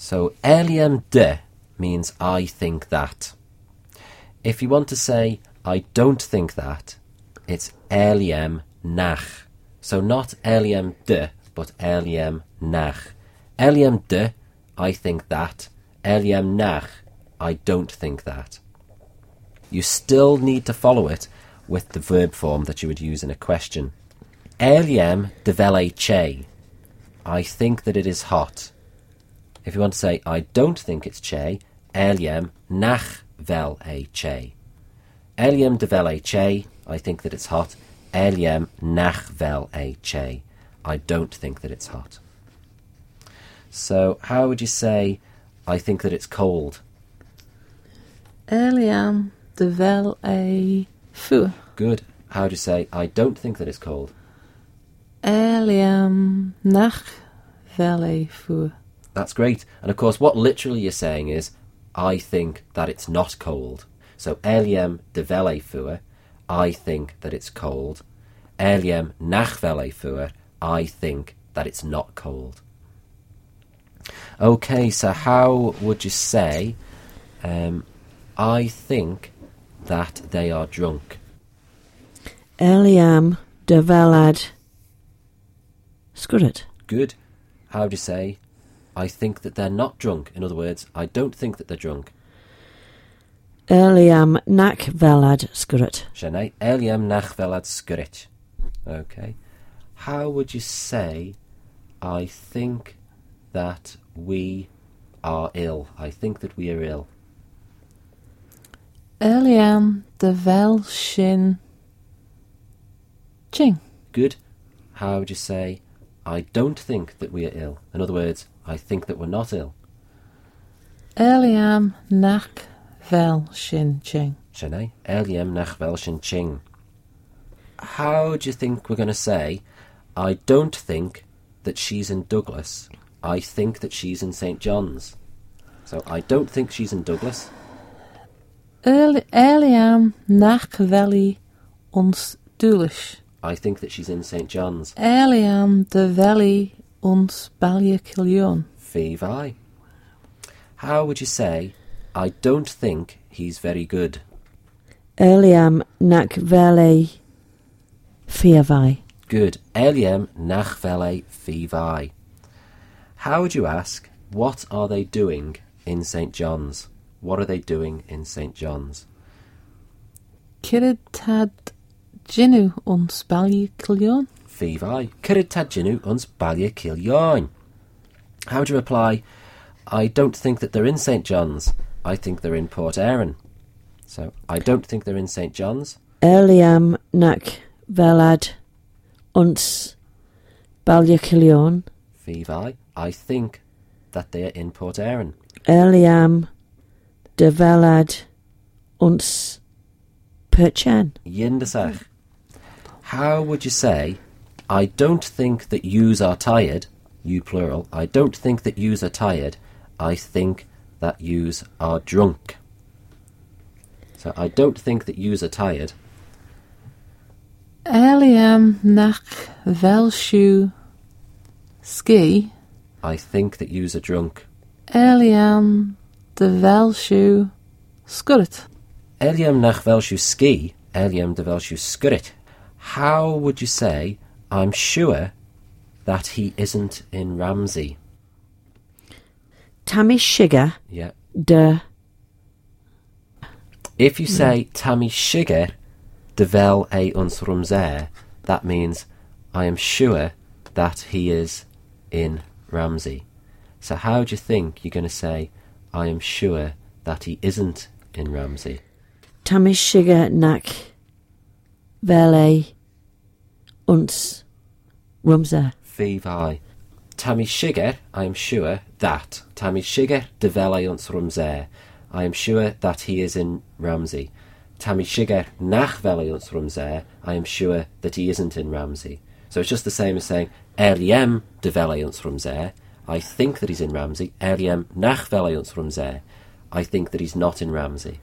So Eliem de means I think that. If you want to say I don't think that, it's Eliem nach. So not Eliem de, but Eliem nach. Eliem de, I think that. Eliem nach, I don't think that. You still need to follow it with the verb form that you would use in a question. Eliem de vele che. I think that it is hot. If you want to say I don't think it's che, Eliem nach vel e che. Eliem de vele che, I think that it's hot. Eliem nach vel e che. I don't think that it's hot. So how would you say I think that it's cold? Eliem de vel e fu. Good. How do you say I don't think that it's cold? Eliem nach vel e fu. That's great. And of course, what literally you're saying is, I think that it's not cold. So, Eliem de vele fuer, I think that it's cold. Eliem nach vele fuer, I think that it's not cold. Okay, so how would you say, I think that they are drunk? Eliem de velad scurit. Good. How do you say, I think that they're not drunk? In other words, I don't think that they're drunk. Eliem nach velad scurit. Sianne, Eliem nach velad scurit. Okay. How would you say, I think that we are ill? I think that we are ill. Eliem de vel shin ching. Good. How would you say, I don't think that we are ill? In other words, I think that we're not ill. Eliem nach vel shin ching. Sianne, Eliem nach vel shin ching. How do you think we're going to say, I don't think that she's in Douglas. I think that she's in St. John's. So, I don't think she's in Douglas. Eliem nach veli ons Dúlis. I think that she's in St. John's. Eliem de veli ons Ballycillion. Fee vi. How would you say, I don't think he's very good? Eliem nach vele fiavai. Good. Eliem nach vele fee vi. How would you ask, what are they doing in St. John's? What are they doing in St. John's? Kirid tad ginu ons Ballycillion. Fee vi. Cyrryd tad ginu uns Ballycillion. How would you reply, I don't think that they're in St. John's. I think they're in Port Erin. So, I don't think they're in St. John's. Eliem nach velad uns Ballycillion. Fee vi. I think that they are in Port Erin. Eliem de velad uns Perchen. Yindasach. How would you say, I don't think that yous are tired, you plural, I don't think that yous are tired, I think that yous are drunk. So, I don't think that yous are tired. Eliem nach vel shu ski. I think that yous are drunk. Eliem de vel shu scurit. Eliem nach velshu ski, Eliem de velshu scurit. How would you say, I'm sure that he isn't in Ramsey? Tammy Shiger Yeah. de If you say Tammy Shiger de vel e uns Rumser, that means I am sure that he is in Ramsey. So how do you think you're going to say I am sure that he isn't in Ramsey? Tammy Shiger nach vele uns Rumser. Fee vi. Tammy Shiger, I am sure that. Tammy Shiger de vel e uns Rumser. I am sure that he is in Ramsey. Tammy Shiger nach vel e uns Rumser. I am sure that he isn't in Ramsey. So it's just the same as saying Eliem de vel e uns Rumser. I think that he's in Ramsey. Eliem nach vel e uns Rumser. I think that he's not in Ramsey.